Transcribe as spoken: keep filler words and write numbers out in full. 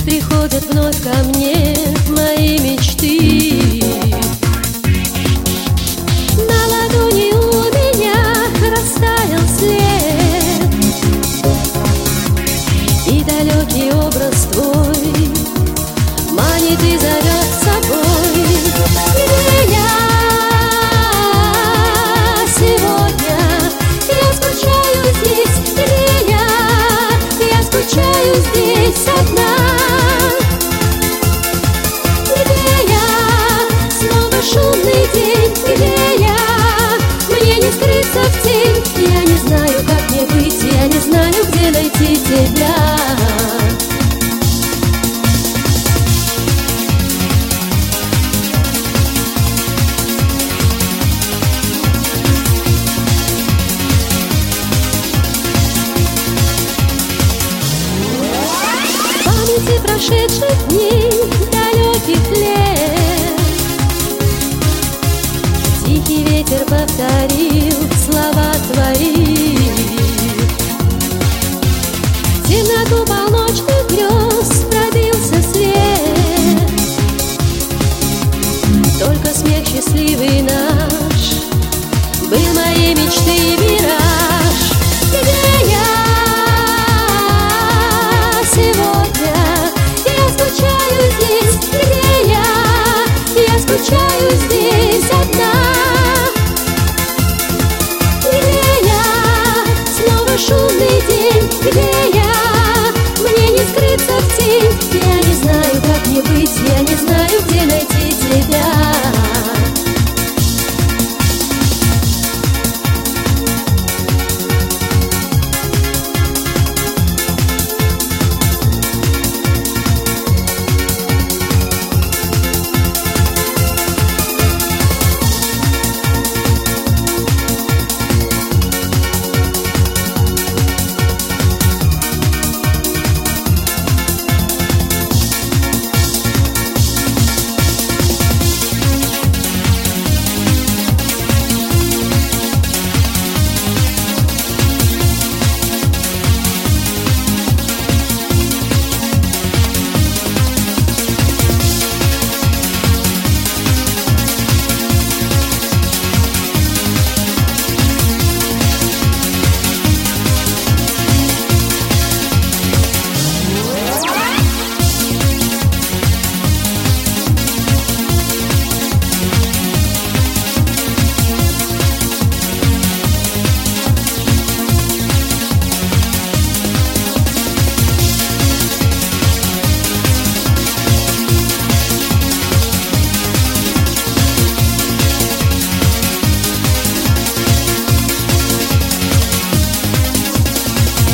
приходят вновь ко мне мои мечты. На ладони у меня растаял след, и далекий образ твой манит и зовет с собой. Где я сегодня? Я скучаю здесь. Где я? Я скучаю здесь одна. Где я? Снова шумный день. Где я? Мне не скрыться в тень. Я не знаю, как мне быть, я не знаю, где найти тебя. Памяти прошедших дней, далеких лет, тихий ветер повторил слова твои. В темноту полночных грез пробился свет, только смех счастливый наш был моей мечты и мираж. Где я сегодня? Я скучаю здесь. Где я? Я скучаю здесь одна. Где я? Снова шумный день. Где я? Мне не скрыться в тень. Я не знаю, как мне быть, я не знаю, где найти тебя.